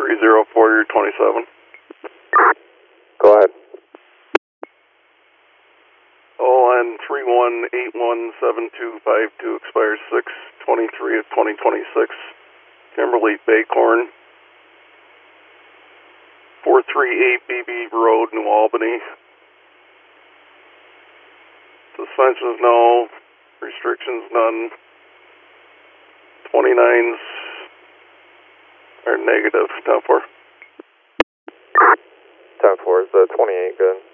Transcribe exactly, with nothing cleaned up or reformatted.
three zero four, you're twenty-seven. Go ahead. O N three one eight one seven two five two expires six twenty-three of twenty twenty-six. Kimberly Bacorn, four three eight B B Road, New Albany. Suspensions no, restrictions none. twenty-nines are negative. ten four. ten four is the twenty-eight good?